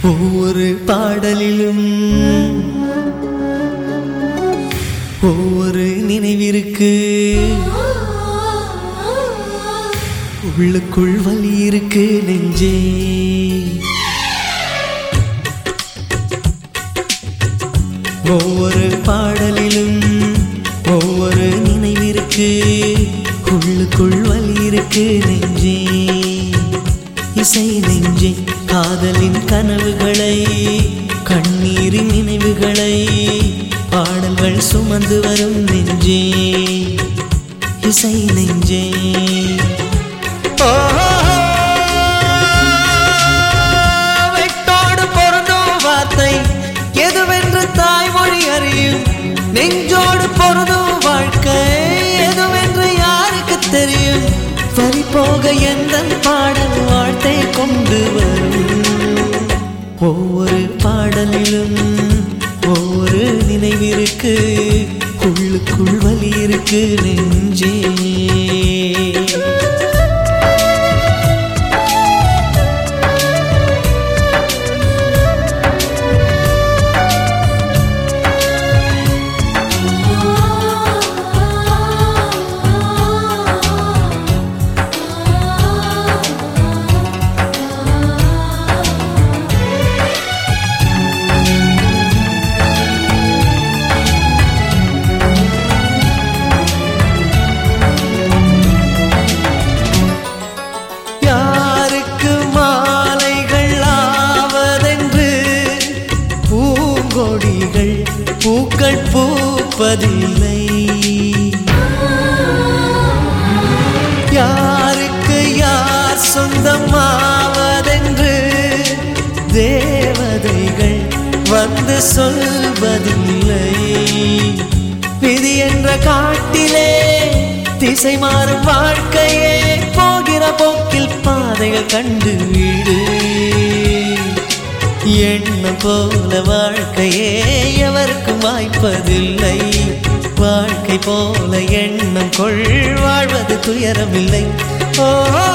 ஒவ்வொரு பாடலிலும் ஒவ்வொரு நினைவிற்கு உள்ளுக்குள் வலி இருக்கு நெஞ்சே. ஒவ்வொரு பாடலிலும் ஒவ்வொரு நினைவிற்கு உள்ளுக்குள் வலி இருக்கு நெஞ்சே. இசை நெஞ்சே, காதலின் கனவுகளை கண்ணீரின் நினைவுகளை பாடல்கள் சுமந்து வரும் நெஞ்சே. இசை நெஞ்சே, வெட்டோடு பொருந்தும் வார்த்தை எதுவென்று தாய்மொழி அறியும். நெஞ்சோடு பொருந்தும் வாழ்க்கை எதுவென்று யாருக்கு தெரியும். வரி போக எந்த பாடல் வாழ்த்தை கொண்டு வரும். ஒவ்வொரு பாடலிலும் ஒவ்வொரு நினைவிற்கு உள்ளுக்குள் வலி இருக்கு நெஞ்சே. பூக்கள் பூப்பதில்லை, யாருக்கு யார் சொந்தமாவதென்று தேவதைகள் வந்து சொல்வதில்லை. விதி என்ற காட்டிலே திசை மாறும் வாழ்க்கையே போகிற போக்கில் பாதைகள் கண்டு வீடு. எண்ணம் போல வாழ்க்கையே எவருக்கும் வாய்ப்பதில்லை. வாழ்க்கை போல எண்ணம் கொள், வாழ்வது துயரமில்லை. ஓ,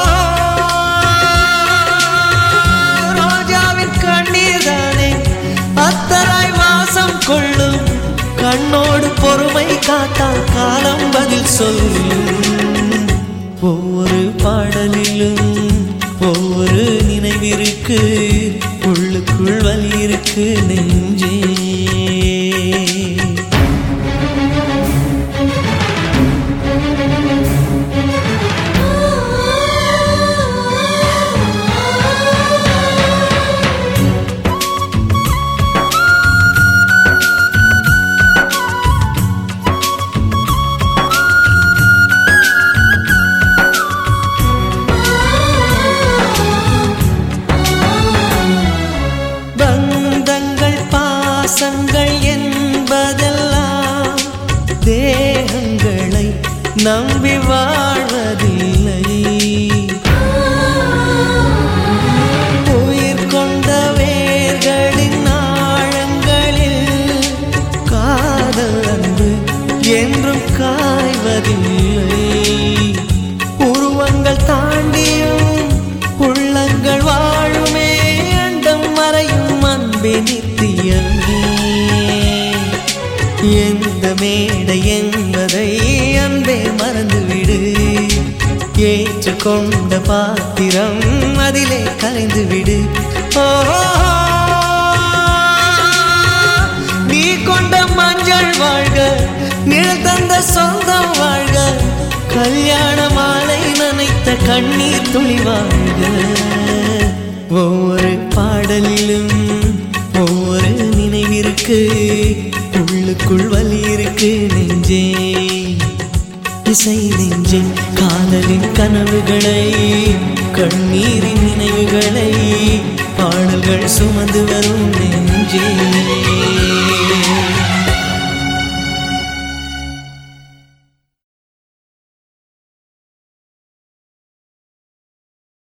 ரோஜாவின் கண்ணீர் தானே அத்தராய் வாசம் கொள்ளும். கண்ணோடு பொறுமை காத்தால் காலம் பதில் சொல்லும். ஒவ்வொரு பாடலிலும் ஒவ்வொரு நினைவிற்கு உள்ளுக்குள் வலி இருக்கு நெஞ்சே. பாசங்கள் என்பதெல்லாம் தேகங்களை நம்பி வாழ்வதில்லை. உயிர் கொண்ட வேர்களின் ஆழங்களில் காதல் அன்பு என்றும் காய்வதில்லை. உருவங்கள் தாண்டியும் உள்ளங்கள் வாழுமே, அண்டம் மறையும் அன்பே நித்தியமே. எந்த மேடை என்பதை அன்பே மறந்துவிடு. ஏற்றுக்கொண்ட பாத்திரம் அதிலே கலைந்துவிடு. ஓ, நீ கொண்ட மஞ்சள் வாழ்க, நிழல் தந்த சொந்தம் வாழ்க. கல்யாண மாலை நனைத்த கண்ணீர் துளி வாழ்க. ஒவ்வொரு பாடலிலும் ஒவ்வொரு நினைவிற்கு உள்ளுக்குள் வலி இருக்கு நெஞ்சே. இசை நெஞ்சே, காதலின் கனவுகளை கண்ணீரின் நினைவுகளை பாடல்கள் சுமந்து வரும்